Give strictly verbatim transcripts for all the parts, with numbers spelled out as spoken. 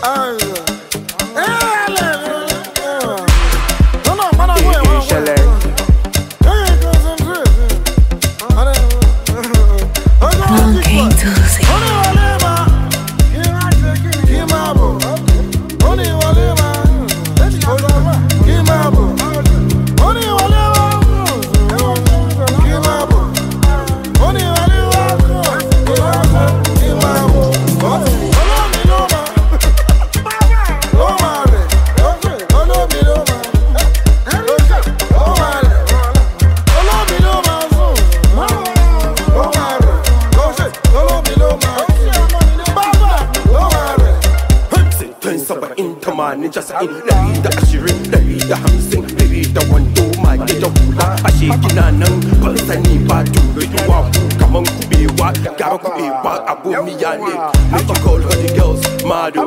Ninja sa'in, ɗari da ashirin, ɗari da hamsin, ɗari da wando mage da hula. Ashe kina nan ban sani ba ture duwa ku kaman kubewa, gara kubewa abu miya ne. Make you call all the girls Mado.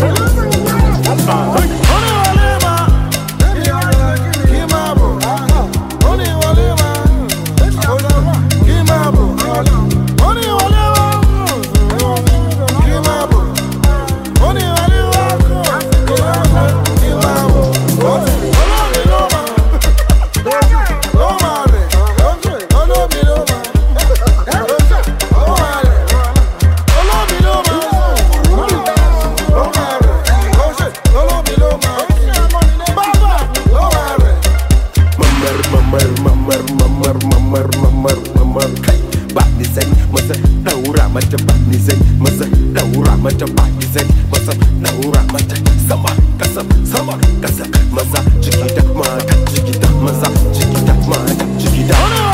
Mata bani zai masa daura mata bani zai masa daura mata sama kasa sama kasa maza jiki da mata jiki da maza jiki da mata jiki da